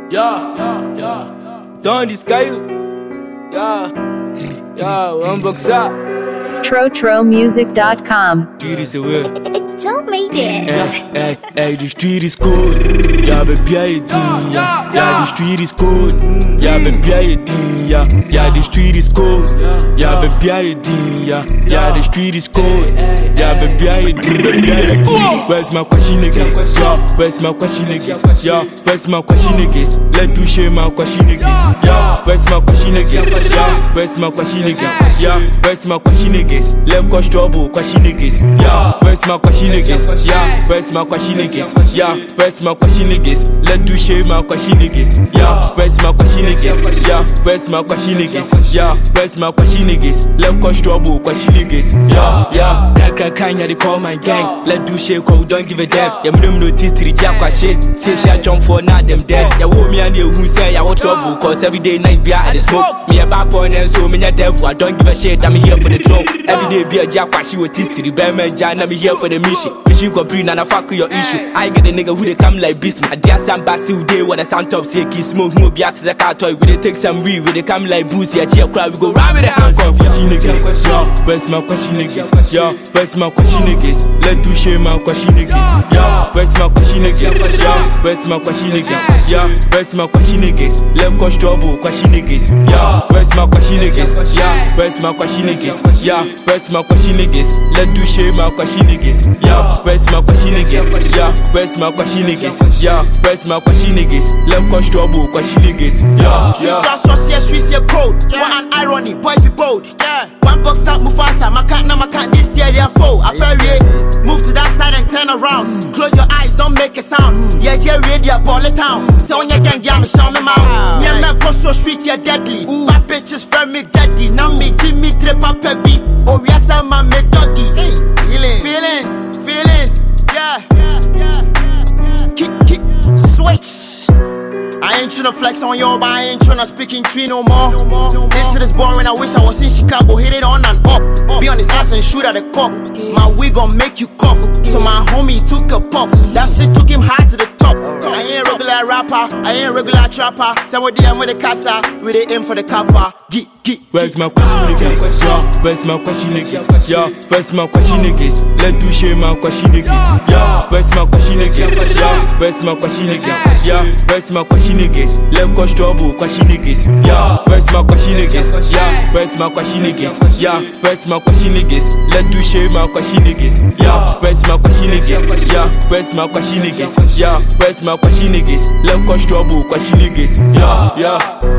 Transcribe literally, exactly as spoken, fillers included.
Yeah, yeah, yeah. Dans the sky. Yeah, yeah, one box up. Trotro Music dot com. It's Joe made it. Hey, hey, hey, the street is cool. Yeah, baby, yeah, yeah, yeah, the street is cool. Yeah, baby, yeah, yeah, the street is cool. Yeah, baby, yeah, yeah, the street is cool. Yeah, baby, yeah, where's my question niggas? Yeah, where's my question niggas? Yeah, where's my question niggas? Let do share my question niggas. Yeah, where's my question niggas? Yeah, where's my question niggas? Yeah, where's my question niggas? Let cause trouble, question niggas. Yeah, where's my question niggas? Yeah, where's my question niggas? Yeah, where's my question niggas? Let do share my question niggas. Yeah, where's my question niggas? Yeah, where's my question niggas? Yeah, where's my question niggas? Let cause trouble, question niggas. Yeah, yeah. Crack crack crack, yeah, they call my gang. Let do share, cause we don't give a damn. Yeah, me don't notice to the jack what shit. Say she a jump for now, them dead. Yeah, hold me and you who say I want trouble, cause every day night be out of the smoke. Me a bad point and so me a devil. I don't give a shit, I'm here for the throne. Every day be a jack what she was teach to the bad man, John, I'm here for the mission. You complete and I fuck with your issue. I get the nigga who they come like beast. I dare some bastille day when I sound top say key smoke no be as a car toy. We they take some weed, we they come like boozy. I cheer crowd, we go round with the hands. Question niggas, yeah, where's my question niggas? Yeah, where's my question niggas? Let do share my question niggas. Yeah, where's my question niggas? Yeah, where's my question niggas? Yeah, where's my question niggas? Let cause trouble, question niggas. Yeah, where's my question niggas? Yeah, where's my question niggas? Yeah, where's my question niggas? Let do share my question niggas. Yeah, where's my question niggas? Yeah, where's my question niggas? Yeah, where's my question niggas? Let cause trouble, question niggas. Yeah, yeah. She's a sauce, she's a code. What an irony, boy be bold. Yeah, one box up, Mufasa. My cat, now my cat, this year they're full. I ferry, move to that side and turn around. Close your eyes, don't make a sound. Yeah, yeah, radio, ball it town. So on your gang, yeah, me show me mouth. Yeah, me go so street, yeah, deadly. My bitches for me, daddy. Now me, give me trip up a beat. Oh, yes, I'm a me doggy. Feelings, feelings, feelings. Yeah, yeah, yeah, yeah. Kick, kick, switch. I ain't tryna flex on yo, but I ain't tryna speak in tree no more. No more, no more. This shit is boring, I wish I was in Chicago. Hit it on and up. Be on his ass and shoot at the cop. My wig gon' make you cough. So my homie took a puff. That shit took him high to the top. I ain't regular rapper, I ain't regular trapper. Somebody I'm with the casa, we they aim for the kafa. Get, get. Where's my question niggas? Yeah, where's my question niggas? Yeah, where's my question niggas? Let do share my question niggas. Yeah, where's my question niggas? Yeah, where's my question niggas? Yeah, where's my question niggas? Let cause trouble, question niggas. Yeah, where's my question niggas? Yeah, where's my question niggas? Yeah, where's my question niggas? Let do share my question niggas. Yeah, where's my question niggas? Yeah, where's my question niggas? Yeah, where's my question niggas? Let cause trouble, question niggas. Yeah, yeah.